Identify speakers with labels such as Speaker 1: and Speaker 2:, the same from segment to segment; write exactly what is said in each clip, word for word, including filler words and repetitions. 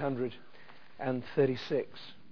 Speaker 1: hundred thirty-six.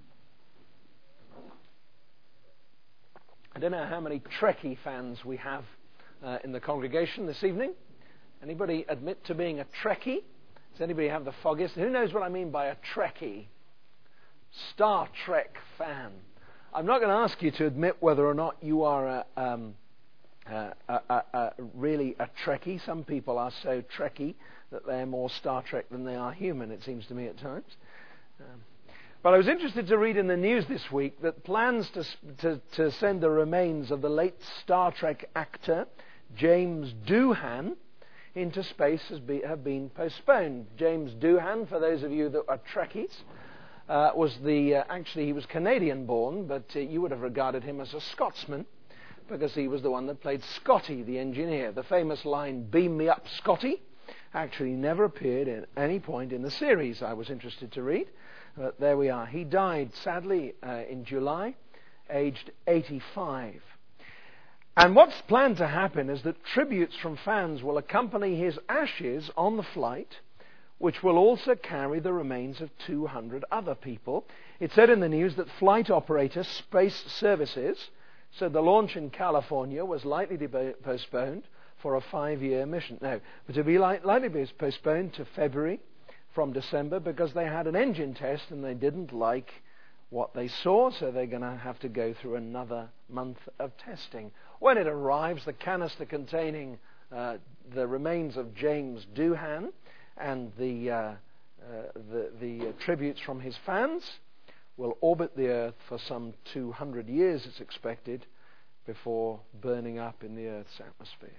Speaker 1: I don't know how many Trekkie fans we have uh, in the congregation this evening. Anybody admit to being a Trekkie? Does anybody have the foggiest? Who knows what I mean by a Trekkie? Star Trek fan. I'm not going to ask you to admit whether or not you are a, um, uh, a, a, a really a Trekkie. Some people are so Trekkie that they're more Star Trek than they are human, it seems to me at times. Um, but I was interested to read in the news this week that plans to, to, to send the remains of the late Star Trek actor James Doohan into space has be, have been postponed. James Doohan, for those of you that are Trekkies, uh, was the uh, actually he was Canadian born, but uh, you would have regarded him as a Scotsman because he was the one that played Scotty, the engineer. The famous line, "Beam me up, Scotty," actually never appeared at any point in the series I was interested to read. But there we are. He died, sadly, uh, in July, aged eighty-five. And what's planned to happen is that tributes from fans will accompany his ashes on the flight, which will also carry the remains of two hundred other people. It said in the news that flight operator Space Services said the launch in California was likely to be postponed for a five-year mission. No, but to be li- likely to be postponed to February from December because they had an engine test and they didn't like what they saw, so they're going to have to go through another month of testing. When it arrives, the canister containing uh, the remains of James Doohan and the, uh, uh, the, the uh, tributes from his fans will orbit the Earth for some two hundred years, it's expected, before burning up in the Earth's atmosphere.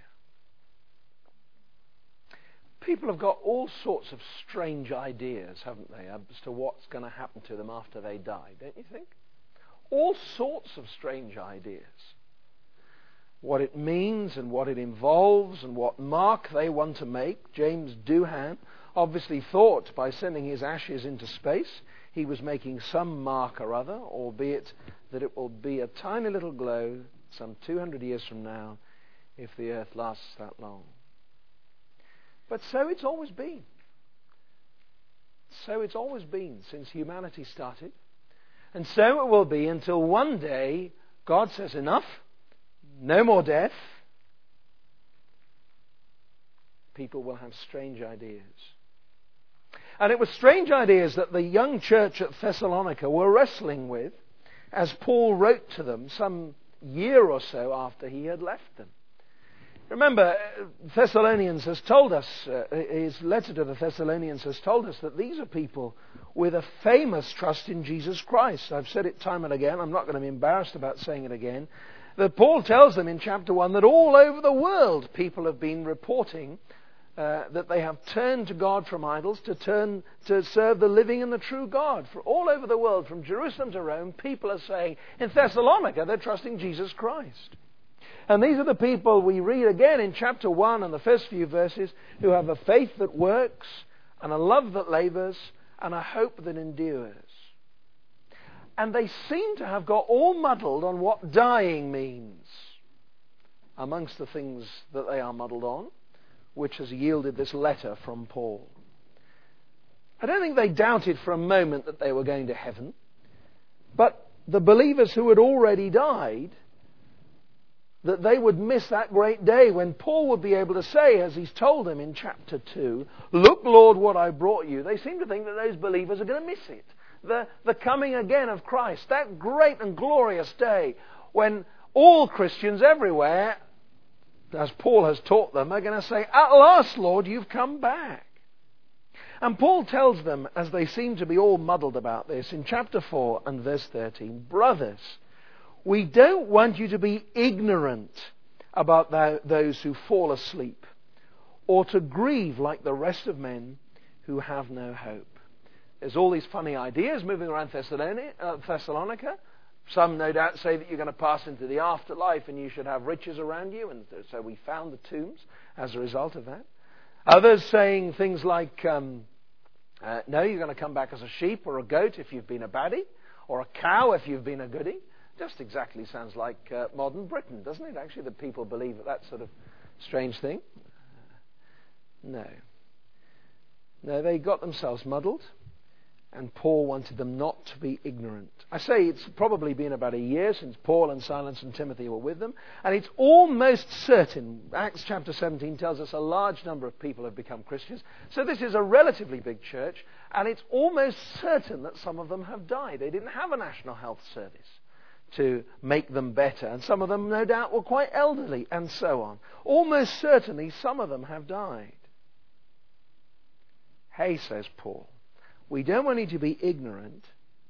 Speaker 1: People have got all sorts of strange ideas, haven't they, as to what's going to happen to them after they die, don't you think? All sorts of strange ideas. What it means and what it involves and what mark they want to make. James Doohan obviously thought by sending his ashes into space he was making some mark or other, albeit that it will be a tiny little glow some two hundred years from now if the Earth lasts that long. But so it's always been. So it's always been since humanity started. And so it will be until one day God says enough, no more death. People will have strange ideas. And it was strange ideas that the young church at Thessalonica were wrestling with as Paul wrote to them some year or so after he had left them. Remember, Thessalonians has told us, uh, his letter to the Thessalonians has told us that these are people with a famous trust in Jesus Christ. I've said it time and again, I'm not going to be embarrassed about saying it again, that Paul tells them in chapter one that all over the world people have been reporting uh, that they have turned to God from idols to turn to serve the living and the true God. For all over the world, from Jerusalem to Rome, people are saying, in Thessalonica, they're trusting Jesus Christ. And these are the people we read again in chapter one and the first few verses who have a faith that works and a love that labours and a hope that endures. And they seem to have got all muddled on what dying means amongst the things that they are muddled on, which has yielded this letter from Paul. I don't think they doubted for a moment that they were going to heaven, but the believers who had already died, that they would miss that great day when Paul would be able to say, as he's told them in chapter two, "Look, Lord, what I brought you." They seem to think that those believers are going to miss it. The, the coming again of Christ, that great and glorious day when all Christians everywhere, as Paul has taught them, are going to say, "At last, Lord, you've come back." And Paul tells them, as they seem to be all muddled about this, in chapter four and verse thirteen, "Brothers, we don't want you to be ignorant about those who fall asleep, or to grieve like the rest of men who have no hope." There's all these funny ideas moving around Thessalonica. Some no doubt say that you're going to pass into the afterlife and you should have riches around you, and so we found the tombs as a result of that. Others saying things like, um, uh, no, you're going to come back as a sheep or a goat if you've been a baddie, or a cow if you've been a goodie. Just exactly sounds like uh, modern Britain, doesn't it? Actually, that people believe that, that sort of strange thing. Uh, no. No, they got themselves muddled. And Paul wanted them not to be ignorant. I say it's probably been about a year since Paul and Silas and Timothy were with them. And it's almost certain, Acts chapter seventeen tells us a large number of people have become Christians. So this is a relatively big church. And it's almost certain that some of them have died. They didn't have a national health service to make them better. And some of them, no doubt, were quite elderly and so on. Almost certainly some of them have died. Hey, says Paul, we don't want you to be ignorant,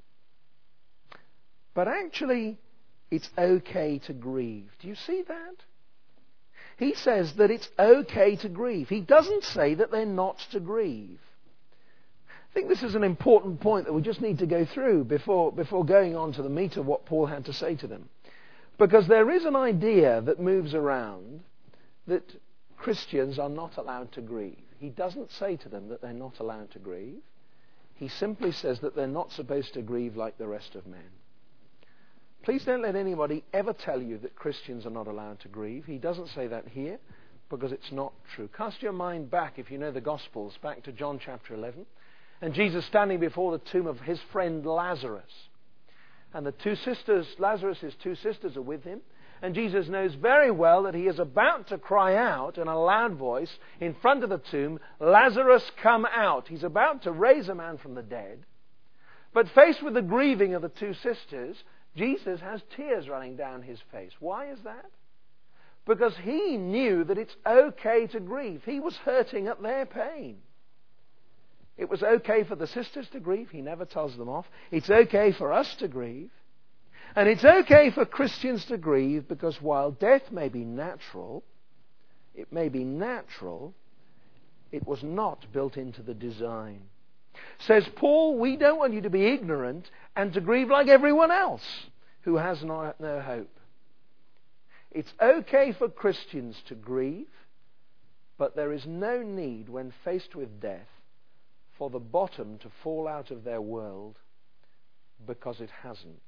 Speaker 1: but actually it's okay to grieve. Do you see that? He says that it's okay to grieve. He doesn't say that they're not to grieve. I think this is an important point that we just need to go through before, before going on to the meat of what Paul had to say to them. Because there is an idea that moves around that Christians are not allowed to grieve. He doesn't say to them that they're not allowed to grieve. He simply says that they're not supposed to grieve like the rest of men. Please don't let anybody ever tell you that Christians are not allowed to grieve. He doesn't say that here because it's not true. Cast your mind back, if you know the Gospels, back to John chapter eleven. And Jesus standing before the tomb of his friend Lazarus. And the two sisters, Lazarus' two sisters are with him. And Jesus knows very well that he is about to cry out in a loud voice in front of the tomb, Lazarus, come out. He's about to raise a man from the dead. But faced with the grieving of the two sisters, Jesus has tears running down his face. Why is that? Because he knew that it's okay to grieve. He was hurting at their pain. It was okay for the sisters to grieve. He never tells them off. It's okay for us to grieve. And it's okay for Christians to grieve because while death may be natural, it may be natural, it was not built into the design. Says Paul, we don't want you to be ignorant and to grieve like everyone else who has no, no hope. It's okay for Christians to grieve, but there is no need when faced with death for the bottom to fall out of their world because it hasn't.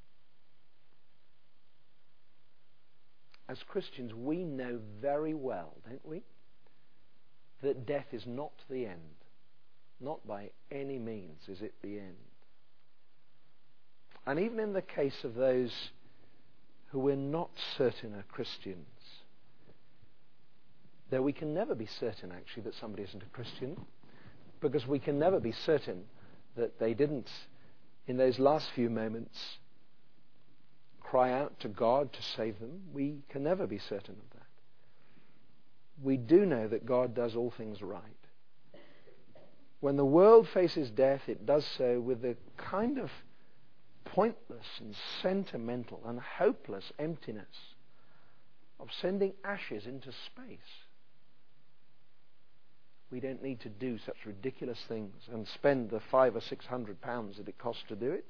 Speaker 1: As Christians, we know very well, don't we, that death is not the end. Not by any means is it the end. And even in the case of those who we're not certain are Christians, though we can never be certain, actually, that somebody isn't a Christian, because we can never be certain that they didn't, in those last few moments, cry out to God to save them. We can never be certain of that. We do know that God does all things right. When the world faces death, it does so with the kind of pointless and sentimental and hopeless emptiness of sending ashes into space. We don't need to do such ridiculous things and spend the five or six hundred pounds that it costs to do it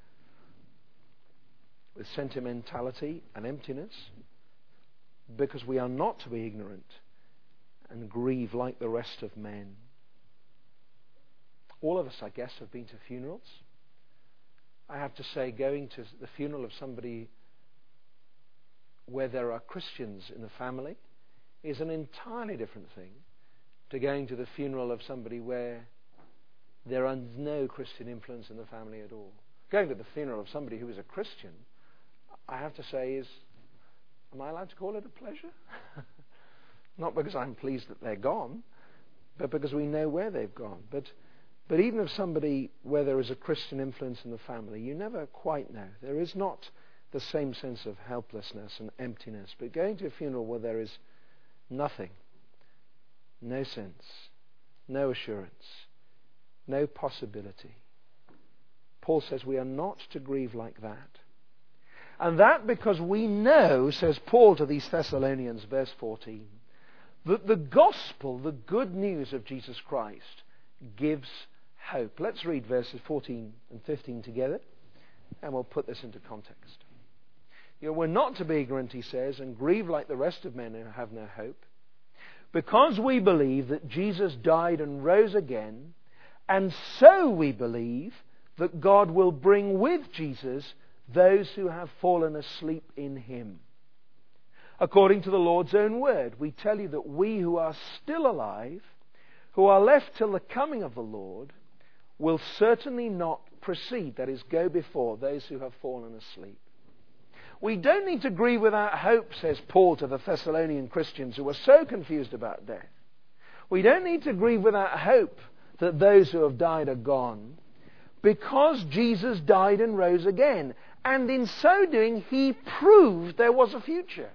Speaker 1: with sentimentality and emptiness, because we are not to be ignorant and grieve like the rest of men. All of us, I guess, have been to funerals. I have to say, going to the funeral of somebody where there are Christians in the family is an entirely different thing to going to the funeral of somebody where there are no Christian influence in the family at all. Going to the funeral of somebody who is a Christian, I have to say, is, am I allowed to call it a pleasure? Not because I'm pleased that they're gone, but because we know where they've gone. But But even if somebody where there is a Christian influence in the family, you never quite know. There is not the same sense of helplessness and emptiness. But going to a funeral where there is nothing, no sense, no assurance, no possibility, Paul says we are not to grieve like that. And that because we know, says Paul to these Thessalonians, verse fourteen, that the gospel, the good news of Jesus Christ, gives hope. Let's read verses fourteen and fifteen together, and we'll put this into context. You know, we're not to be ignorant, he says, and grieve like the rest of men who have no hope, because we believe that Jesus died and rose again, and so we believe that God will bring with Jesus those who have fallen asleep in him. According to the Lord's own word, we tell you that we who are still alive, who are left till the coming of the Lord, will certainly not precede, that is, go before those who have fallen asleep. We don't need to grieve without hope, says Paul to the Thessalonian Christians who were so confused about death. We don't need to grieve without hope that those who have died are gone, because Jesus died and rose again. And in so doing, he proved there was a future.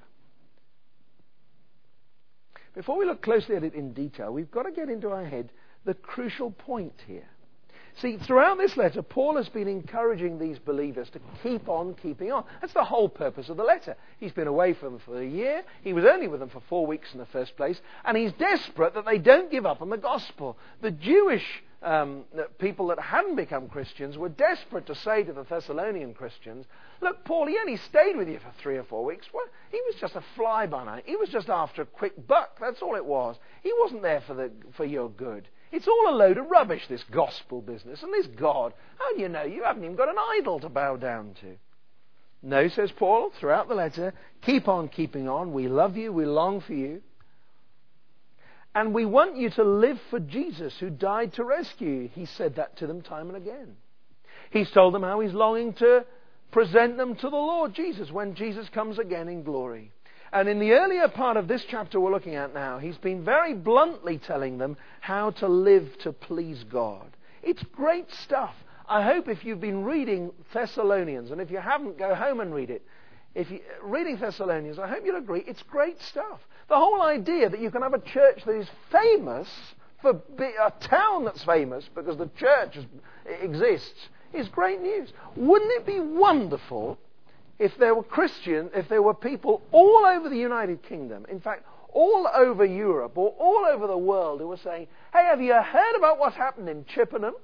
Speaker 1: Before we look closely at it in detail, we've got to get into our head the crucial point here. See, throughout this letter, Paul has been encouraging these believers to keep on keeping on. That's the whole purpose of the letter. He's been away from them for a year. He was only with them for four weeks in the first place. And he's desperate that they don't give up on the gospel. The Jewish um, people that hadn't become Christians were desperate to say to the Thessalonian Christians, look, Paul, he only stayed with you for three or four weeks. Well, he was just a fly-by-night. He was just after a quick buck. That's all it was. He wasn't there for the for your good. It's all a load of rubbish, this gospel business. And this God, how do you know? You haven't even got an idol to bow down to. No, says Paul, throughout the letter, keep on keeping on. We love you. We long for you. And we want you to live for Jesus, who died to rescue you. He said that to them time and again. He's told them how he's longing to present them to the Lord Jesus when Jesus comes again in glory. And in the earlier part of this chapter we're looking at now, he's been very bluntly telling them how to live to please God. It's great stuff. I hope if you've been reading Thessalonians, and if you haven't, go home and read it. If you're reading Thessalonians, I hope you'll agree, it's great stuff. The whole idea that you can have a church that is famous, for a town that's famous because the church exists, is great news. Wouldn't it be wonderful if there were Christians, if there were people all over the United Kingdom, in fact, all over Europe or all over the world, who were saying, hey, have you heard about what's happened in Chippenham?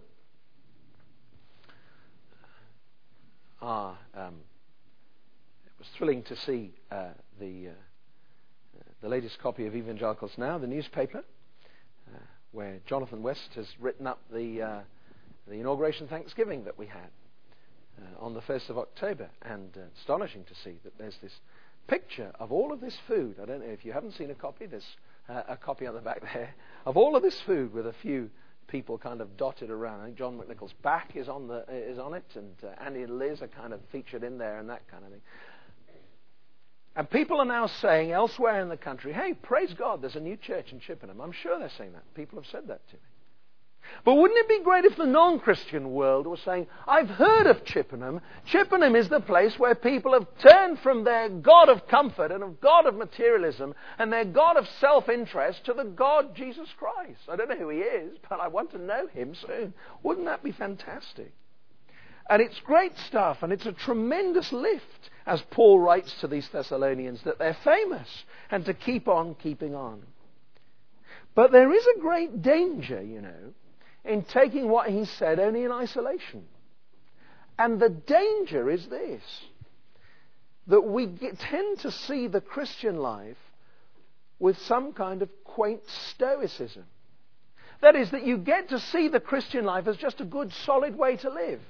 Speaker 1: Ah, um, it was thrilling to see uh, the uh, the latest copy of Evangelicals Now, the newspaper, uh, where Jonathan West has written up the uh, the inauguration Thanksgiving that we had uh, on the first of October, and uh, astonishing to see that there's this picture of all of this food. I don't know if you haven't seen a copy. There's uh, a copy on the back there of all of this food with a few people kind of dotted around. I think John McNichol's back is on the is on it, and uh, Andy and Liz are kind of featured in there, and that kind of thing. And people are now saying elsewhere in the country, hey, praise God, there's a new church in Chippenham. I'm sure they're saying that. People have said that to me. But wouldn't it be great if the non-Christian world was saying, I've heard of Chippenham. Chippenham is the place where people have turned from their God of comfort and of God of materialism and their God of self-interest to the God Jesus Christ. I don't know who he is, but I want to know him soon. Wouldn't that be fantastic? And it's great stuff, and it's a tremendous lift, as Paul writes to these Thessalonians, that they're famous and to keep on keeping on. But there is a great danger, you know, in taking what he said only in isolation. And the danger is this, that we get, tend to see the Christian life with some kind of quaint stoicism. That is, that you get to see the Christian life as just a good, solid way to live.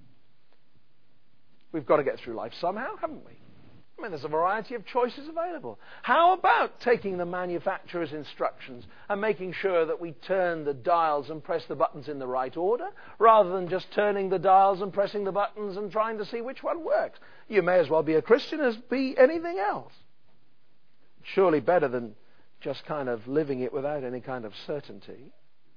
Speaker 1: We've got to get through life somehow, haven't we? I mean, there's a variety of choices available. How about taking the manufacturer's instructions and making sure that we turn the dials and press the buttons in the right order, rather than just turning the dials and pressing the buttons and trying to see which one works? You may as well be a Christian as be anything else. Surely better than just kind of living it without any kind of certainty.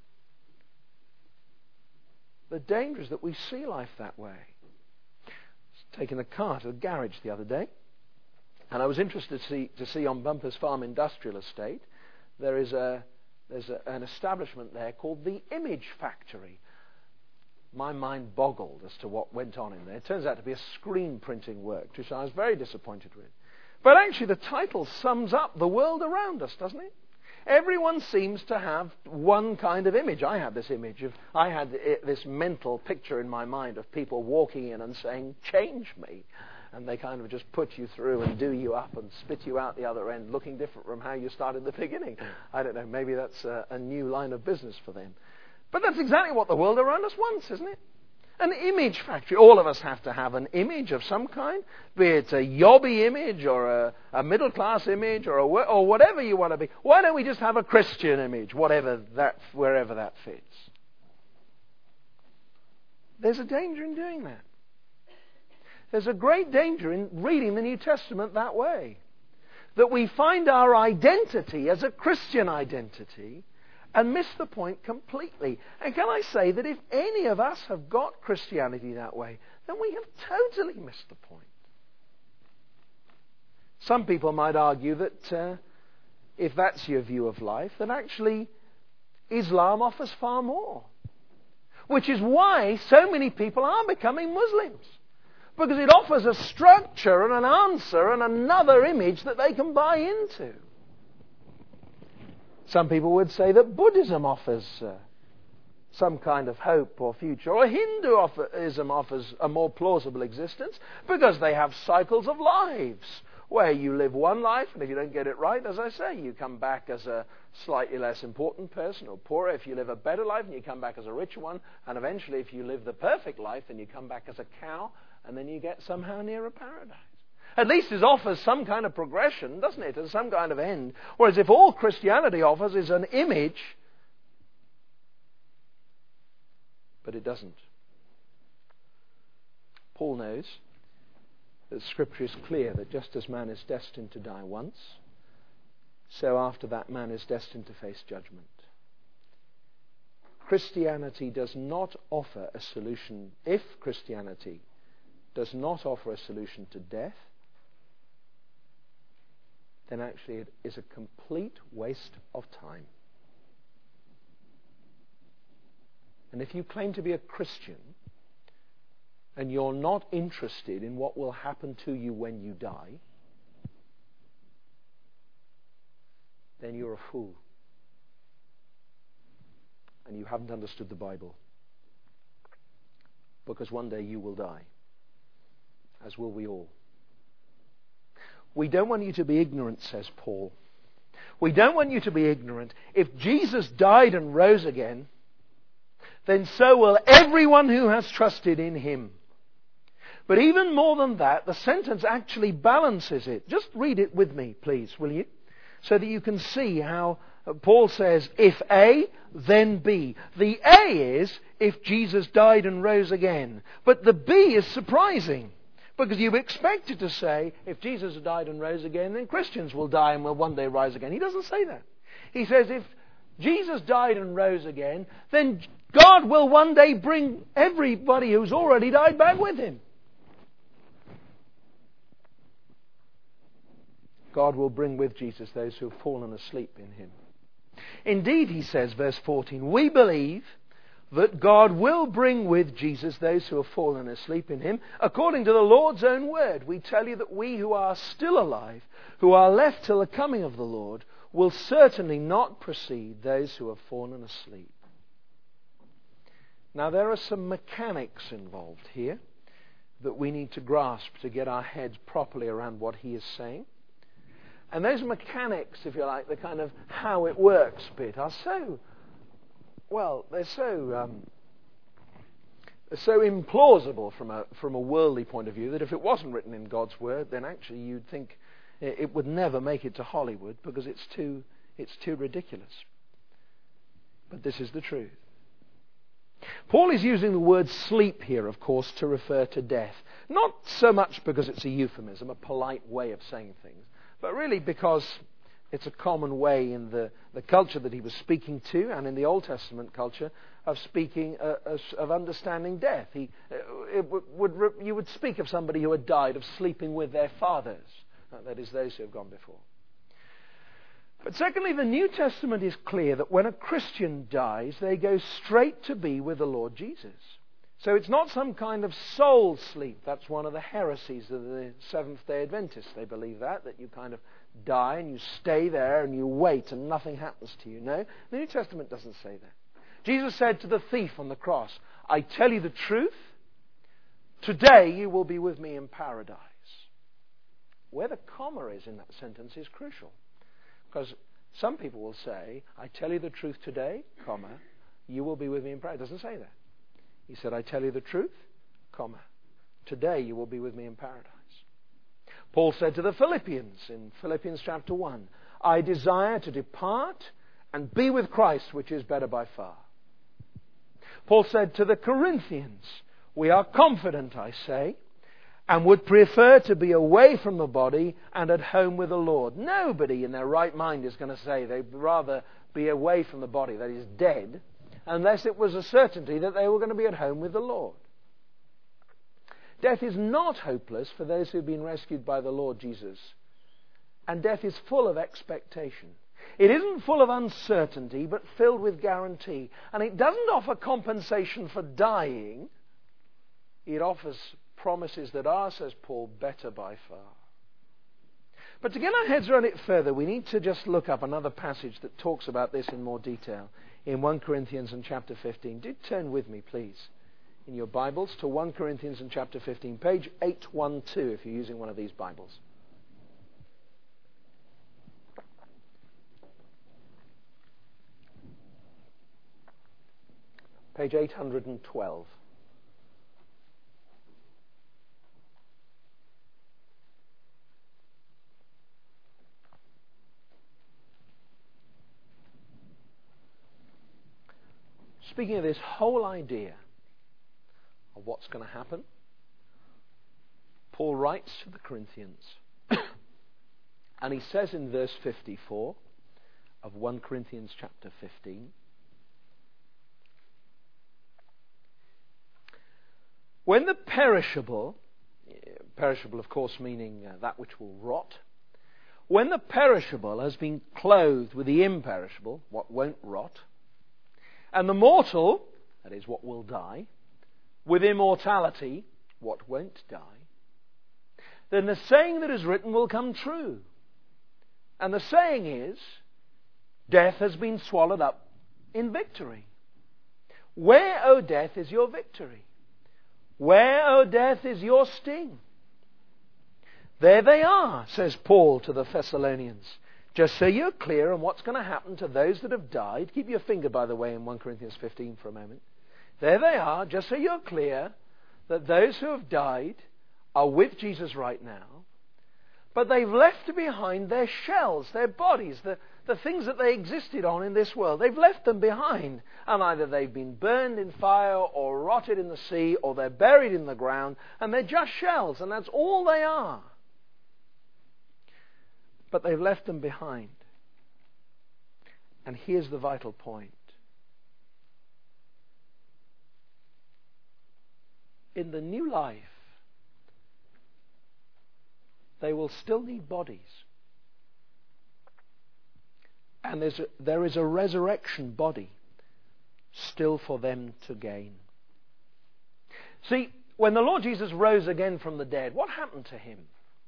Speaker 1: The danger is that we see life that way. Taking a car to the garage the other day, and I was interested to see, to see on Bumpers Farm Industrial Estate, there is a there's a, an establishment there called the Image Factory. My mind boggled as to what went on in there. It turns out to be a screen printing work, which I was very disappointed with. But actually the title sums up the world around us, doesn't it? Everyone seems to have one kind of image. I had this image of, I had this mental picture in my mind of people walking in and saying, change me. And they kind of just put you through and do you up and spit you out the other end, looking different from how you started at the beginning. I don't know, maybe that's a, a new line of business for them. But that's exactly what the world around us wants, isn't it? An image factory. All of us have to have an image of some kind, be it a yobby image or a, a middle-class image or a, or whatever you want to be. Why don't we just have a Christian image, whatever that, wherever that fits? There's a danger in doing that. There's a great danger in reading the New Testament that way. That we find our identity as a Christian identity and miss the point completely. And can I say that if any of us have got Christianity that way, then we have totally missed the point. Some people might argue that uh, if that's your view of life, then actually Islam offers far more. Which is why so many people are becoming Muslims. Because it offers a structure and an answer and another image that they can buy into. Some people would say that Buddhism offers uh, some kind of hope or future, or Hinduism offers a more plausible existence because they have cycles of lives where you live one life, and if you don't get it right, as I say, you come back as a slightly less important person or poorer. If you live a better life, and you come back as a richer one, and eventually if you live the perfect life, then you come back as a cow, and then you get somehow near a paradise. At least it offers some kind of progression, doesn't it? And some kind of end. Whereas if all Christianity offers is an image, but it doesn't. Paul knows that Scripture is clear that just as man is destined to die once, so after that man is destined to face judgment. Christianity does not offer a solution. If Christianity does not offer a solution to death, then actually it is a complete waste of time. And if you claim to be a Christian and you're not interested in what will happen to you when you die, then you're a fool. And you haven't understood the Bible. Because one day you will die. As will we all. We don't want you to be ignorant, says Paul. We don't want you to be ignorant. If Jesus died and rose again, then so will everyone who has trusted in him. But even more than that, the sentence actually balances it. Just read it with me, please, will you? So that you can see how Paul says, if A, then B. The A is, if Jesus died and rose again. But the B is surprising. Because you expect it to say, if Jesus died and rose again, then Christians will die and will one day rise again. He doesn't say that. He says, if Jesus died and rose again, then God will one day bring everybody who's already died back with him. God will bring with Jesus those who have fallen asleep in him. Indeed, he says, verse fourteen, we believe that God will bring with Jesus those who have fallen asleep in him. According to the Lord's own word, we tell you that we who are still alive, who are left till the coming of the Lord, will certainly not precede those who have fallen asleep. Now, there are some mechanics involved here that we need to grasp to get our heads properly around what he is saying. And those mechanics, if you like, the kind of how it works bit, are so, well, they're so um, they're so implausible from a from a worldly point of view that if it wasn't written in God's word, then actually you'd think it would never make it to Hollywood because it's too it's too ridiculous. But this is the truth. Paul is using the word sleep here, of course, to refer to death. Not so much because it's a euphemism, a polite way of saying things, but really because it's a common way in the, the culture that he was speaking to, and in the Old Testament culture, of speaking, uh, of understanding death. He, it would, would, you would speak of somebody who had died of sleeping with their fathers. Uh, that is, those who have gone before. But secondly, the New Testament is clear that when a Christian dies, they go straight to be with the Lord Jesus. So it's not some kind of soul sleep. That's one of the heresies of the Seventh-day Adventists. They believe that, that you kind of die and you stay there and you wait and nothing happens to you. No, the New Testament doesn't say that. Jesus said to the thief on the cross, I tell you the truth, today you will be with me in paradise. Where the comma is in that sentence is crucial. Because some people will say, I tell you the truth today, comma, you will be with me in paradise. It doesn't say that. He said, I tell you the truth, comma, today you will be with me in paradise. Paul said to the Philippians in Philippians chapter one, I desire to depart and be with Christ, which is better by far. Paul said to the Corinthians We are confident, I say, and would prefer to be away from the body and at home with the Lord. Nobody in their right mind is going to say they'd rather be away from the body, that is dead, unless it was a certainty that they were going to be at home with the Lord. Death is not hopeless for those who have been rescued by the Lord Jesus. And death is full of expectation. It isn't full of uncertainty, but filled with guarantee. And it doesn't offer compensation for dying. It offers promises that are, says Paul, better by far. But to get our heads around it further, we need to just look up another passage that talks about this in more detail in First Corinthians and chapter fifteen. Do turn with me, please, in your Bibles to First Corinthians and chapter fifteen, page eight twelve if you're using one of these Bibles. Page eight twelve. Speaking of this whole idea of what's going to happen, Paul writes to the Corinthians, and he says in verse fifty-four of First Corinthians chapter fifteen, when the perishable, perishable of course meaning uh, that which will rot, when the perishable has been clothed with the imperishable, what won't rot, and the mortal, that is what will die, with immortality, what won't die, then the saying that is written will come true. And the saying is, death has been swallowed up in victory. Where, O death, is your victory? Where, O death, is your sting? There they are, says Paul to the Thessalonians. Just so you're clear on what's going to happen to those that have died. Keep your finger, by the way, in First Corinthians fifteen for a moment. There they are, just so you're clear that those who have died are with Jesus right now. But they've left behind their shells, their bodies, the, the things that they existed on in this world. They've left them behind. And either they've been burned in fire or rotted in the sea or they're buried in the ground. And they're just shells, and that's all they are. But they've left them behind. And here's the vital point. In the new life, they will still need bodies. And there's a, there is a resurrection body still for them to gain. See, when the Lord Jesus rose again from the dead, what happened to him?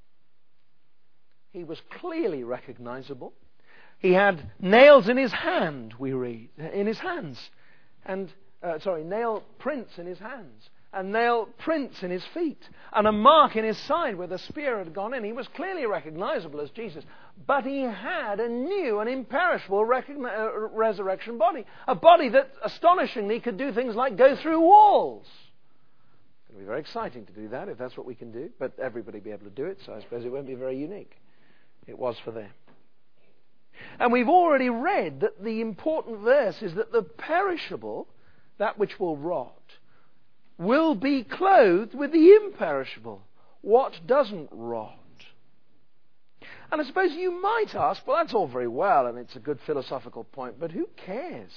Speaker 1: He was clearly recognizable. He had nails in his hand, we read, in his hands. And, uh, sorry, nail prints in his hands. And nail prints in his feet. And a mark in his side where the spear had gone in. He was clearly recognizable as Jesus. But he had a new and imperishable recogni- uh, resurrection body. A body that, astonishingly, could do things like go through walls. It would be very exciting to do that, if that's what we can do. But everybody will be able to do it, so I suppose it won't be very unique. It was for them. And we've already read that the important verse is that the perishable, that which will rot, will be clothed with the imperishable, what doesn't rot. And I suppose you might ask, well, that's all very well, and it's a good philosophical point, but who cares?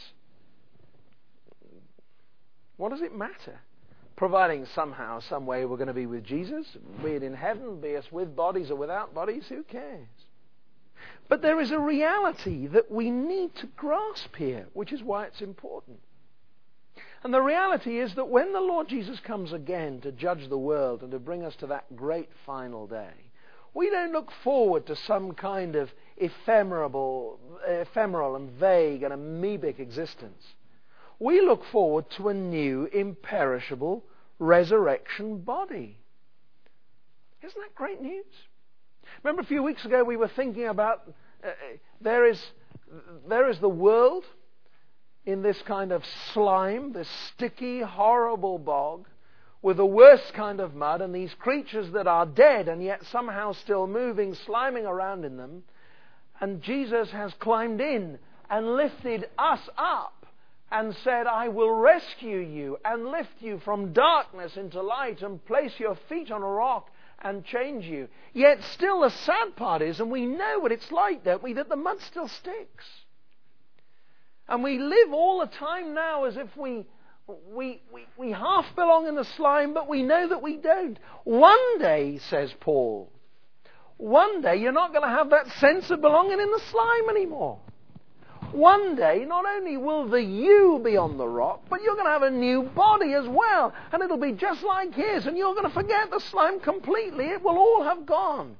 Speaker 1: What does it matter? Providing somehow, some way we're going to be with Jesus, be it in heaven, be us with bodies or without bodies, who cares? But there is a reality that we need to grasp here, which is why it's important. And the reality is that when the Lord Jesus comes again to judge the world and to bring us to that great final day, we don't look forward to some kind of ephemeral, ephemeral and vague and amoebic existence. We look forward to a new, imperishable resurrection body. Isn't that great news? Remember a few weeks ago we were thinking about uh, there is there is the world in this kind of slime, this sticky, horrible bog, with the worst kind of mud, and these creatures that are dead and yet somehow still moving, sliming around in them. And Jesus has climbed in and lifted us up and said, I will rescue you and lift you from darkness into light and place your feet on a rock and change you. Yet still the sad part is, and we know what it's like, don't we, that the mud still sticks. And we live all the time now as if we, we, we, we half belong in the slime, but we know that we don't. One day, says Paul, one day you're not going to have that sense of belonging in the slime anymore. One day, not only will the you be on the rock, but you're going to have a new body as well. And it'll be just like his. And you're going to forget the slime completely. It will all have gone.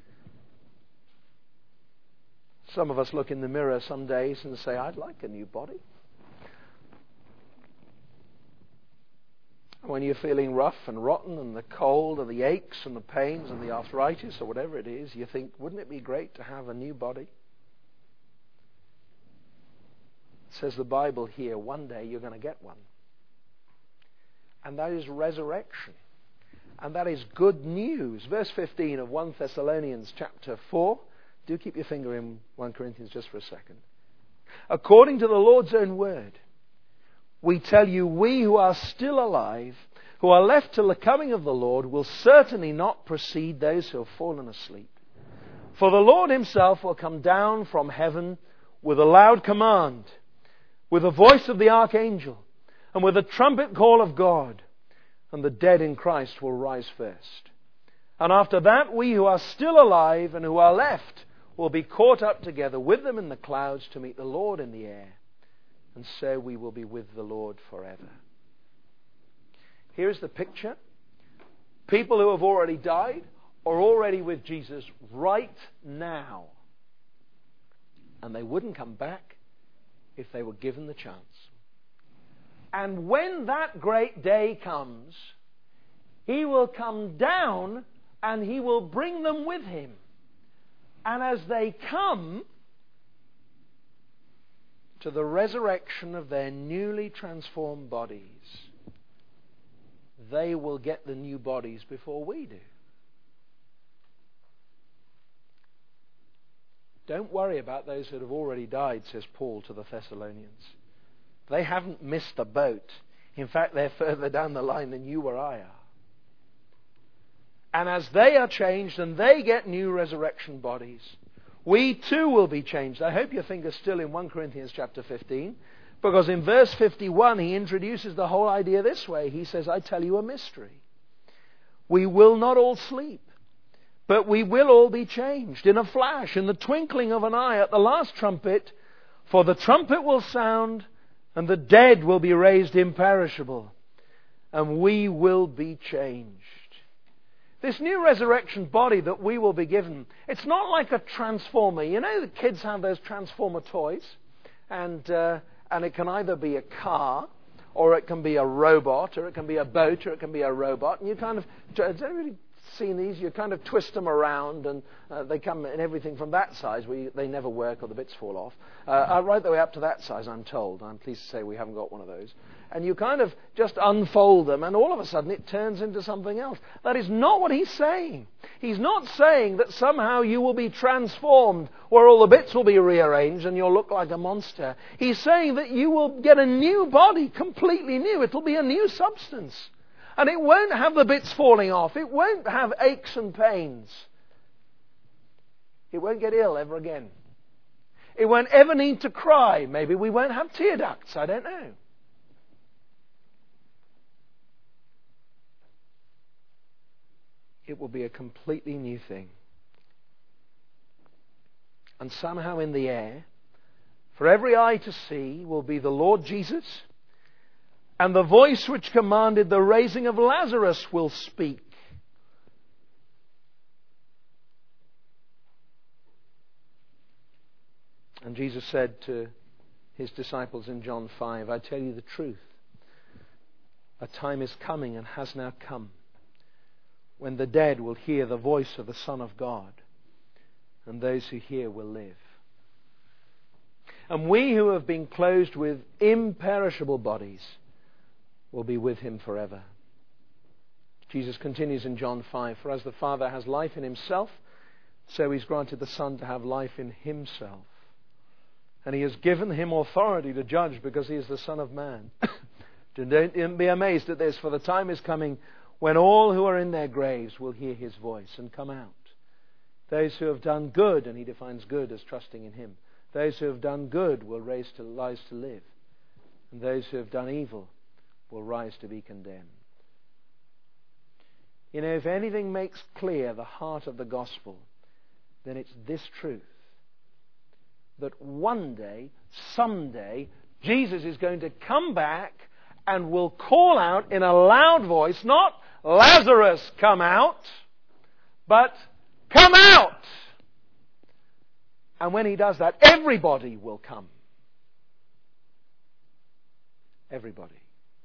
Speaker 1: Some of us look in the mirror some days and say, I'd like a new body. When you're feeling rough and rotten and the cold and the aches and the pains and the arthritis or whatever it is, you think, wouldn't it be great to have a new body? Says the Bible here, one day you're going to get one. And that is resurrection. And that is good news. Verse fifteen of First Thessalonians chapter four. Do keep your finger in First Corinthians just for a second. According to the Lord's own word, we tell you, we who are still alive, who are left till the coming of the Lord, will certainly not precede those who have fallen asleep. For the Lord himself will come down from heaven with a loud command, with the voice of the archangel, and with the trumpet call of God, and the dead in Christ will rise first. And after that, we who are still alive and who are left will be caught up together with them in the clouds to meet the Lord in the air. And so we will be with the Lord forever. Here's the picture. People who have already died are already with Jesus right now. And they wouldn't come back if they were given the chance. And when that great day comes, he will come down and he will bring them with him. And as they come to the resurrection of their newly transformed bodies, they will get the new bodies before we do. Don't worry about those that have already died, says Paul to the Thessalonians. They haven't missed the boat. In fact, they're further down the line than you or I are. And as they are changed and they get new resurrection bodies, we too will be changed. I hope your finger's still in First Corinthians chapter fifteen, because in verse fifty-one he introduces the whole idea this way. He says, I tell you a mystery. We will not all sleep, but we will all be changed in a flash, in the twinkling of an eye, at the last trumpet. For the trumpet will sound, and the dead will be raised imperishable, and we will be changed. This new resurrection body that we will be given, it's not like a transformer. You know, the kids have those transformer toys, and uh, and it can either be a car, or it can be a robot, or it can be a boat, or it can be a robot. And you kind of, has anybody seen these? You kind of twist them around, and uh, they come in everything from that size, where you, they never work or the bits fall off, uh, right the way up to that size, I'm told. I'm pleased to say we haven't got one of those. And you kind of just unfold them, and all of a sudden it turns into something else. That is not what he's saying. He's not saying that somehow you will be transformed, where all the bits will be rearranged and you'll look like a monster. He's saying that you will get a new body, completely new. It'll be a new substance. And it won't have the bits falling off. It won't have aches and pains. It won't get ill ever again. It won't ever need to cry. Maybe we won't have tear ducts. I don't know. It will be a completely new thing. And somehow in the air, for every eye to see, will be the Lord Jesus, and the voice which commanded the raising of Lazarus will speak. And Jesus said to his disciples in John five, I tell you the truth, a time is coming and has now come, when the dead will hear the voice of the Son of God, and those who hear will live. And we who have been clothed with imperishable bodies will be with him forever. Jesus continues in John five, for as the Father has life in himself, so he's granted the Son to have life in himself. And he has given him authority to judge because he is the Son of Man. Don't be amazed at this, for the time is coming when all who are in their graves will hear his voice and come out. Those who have done good, and he defines good as trusting in him, those who have done good will rise to, rise to live. And those who have done evil will rise to be condemned. You know, if anything makes clear the heart of the gospel, then it's this truth. That one day, someday, Jesus is going to come back and will call out in a loud voice, not Lazarus, come out, but come out. And when he does that, everybody will come. Everybody.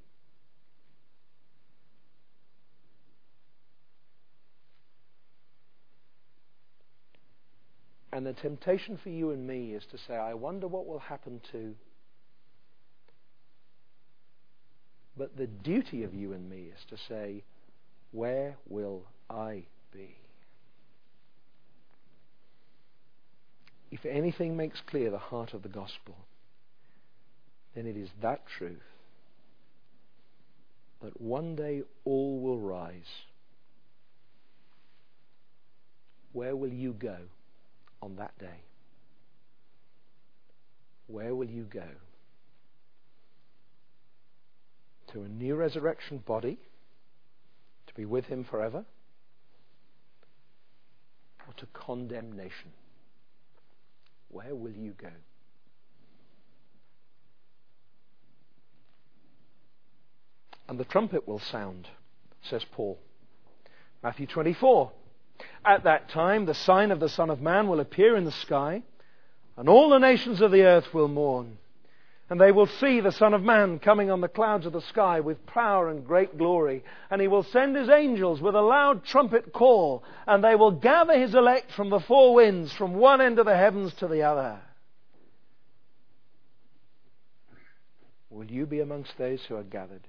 Speaker 1: And the temptation for you and me is to say, I wonder what will happen to. But the duty of you and me is to say, where will I be? If anything makes clear the heart of the gospel, then it is that truth that one day all will rise. Where will you go on that day? Where will you go? To a new resurrection body, to be with him forever, or to condemnation? Where will you go? And the trumpet will sound, says Paul. Matthew twenty-four. At that time, the sign of the Son of Man will appear in the sky, and all the nations of the earth will mourn. And they will see the Son of Man coming on the clouds of the sky with power and great glory. And he will send his angels with a loud trumpet call, and they will gather his elect from the four winds, from one end of the heavens to the other. Will you be amongst those who are gathered?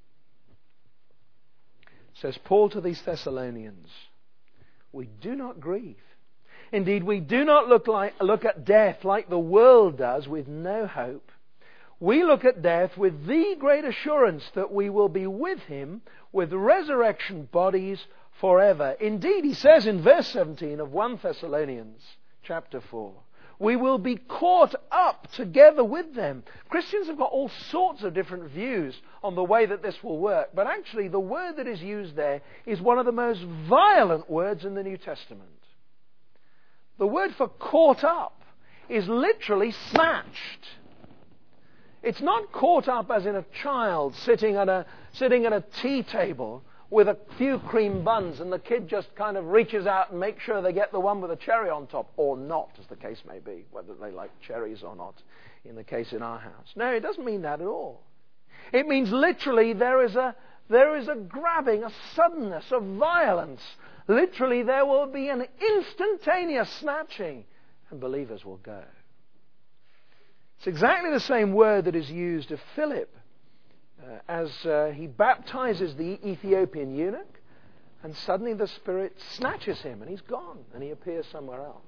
Speaker 1: Says Paul to these Thessalonians, we do not grieve. Indeed, we do not look like look at death like the world does, with no hope. We look at death with the great assurance that we will be with him with resurrection bodies forever. Indeed, he says in verse seventeen of First Thessalonians chapter four, we will be caught up together with them. Christians have got all sorts of different views on the way that this will work, but actually the word that is used there is one of the most violent words in the New Testament. The word for caught up is literally snatched. It's not caught up as in a child sitting at a sitting at a tea table with a few cream buns, and the kid just kind of reaches out and makes sure they get the one with a cherry on top, or not, as the case may be, whether they like cherries or not, in the case in our house. No, it doesn't mean that at all. It means literally there is a there is a grabbing, a suddenness, a violence. Literally there will be an instantaneous snatching, and believers will go. It's exactly the same word that is used of Philip uh, as uh, he baptizes the Ethiopian eunuch, and suddenly the Spirit snatches him and he's gone and he appears somewhere else.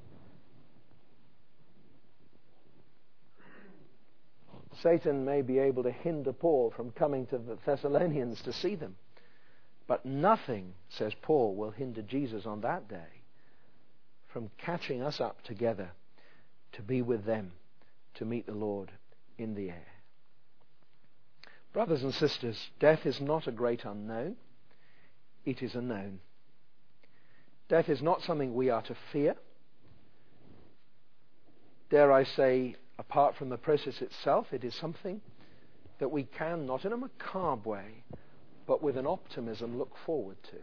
Speaker 1: Satan may be able to hinder Paul from coming to the Thessalonians to see them, but nothing, says Paul, will hinder Jesus on that day from catching us up together to be with them, to meet the Lord in the air. Brothers and sisters, death is not a great unknown. It is a known. Death is not something we are to fear. Dare I say, apart from the process itself, it is something that we can, not in a macabre way, but with an optimism, look forward to.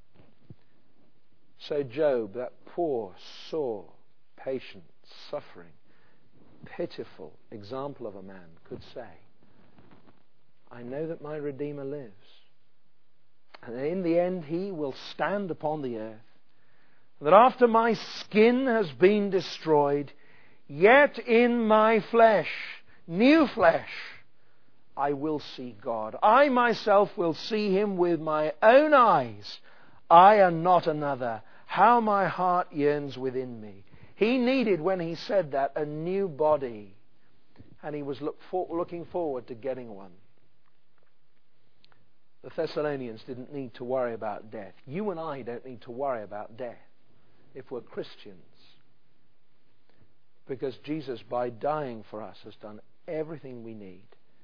Speaker 1: So Job, that poor, sore, patient, suffering, pitiful example of a man, could say, I know that my Redeemer lives, and in the end he will stand upon the earth, that after my skin has been destroyed, yet in my flesh, new flesh, I will see God. I myself will see him with my own eyes. I and not another. How my heart yearns within me. He needed, when he said that, a new body. And he was look for, looking forward to getting one. The Thessalonians didn't need to worry about death. You and I don't need to worry about death if we're Christians. Because Jesus, by dying for us, has done everything we need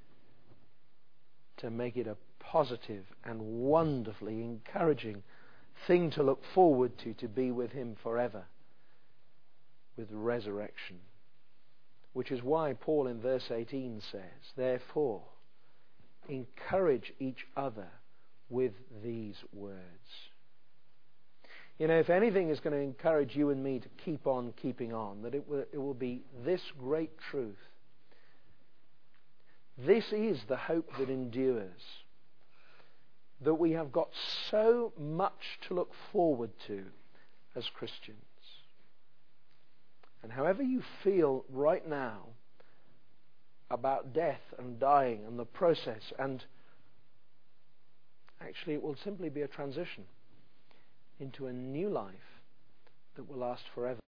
Speaker 1: to make it a positive and wonderfully encouraging thing to look forward to, to be with him forever, with resurrection. Which is why Paul in verse eighteen says, therefore, encourage each other with these words. You know, if anything is going to encourage you and me to keep on keeping on, that it will, it will be this great truth. This is the hope that endures. That we have got so much to look forward to as Christians. And however you feel right now about death and dying and the process, and actually it will simply be a transition into a new life that will last forever.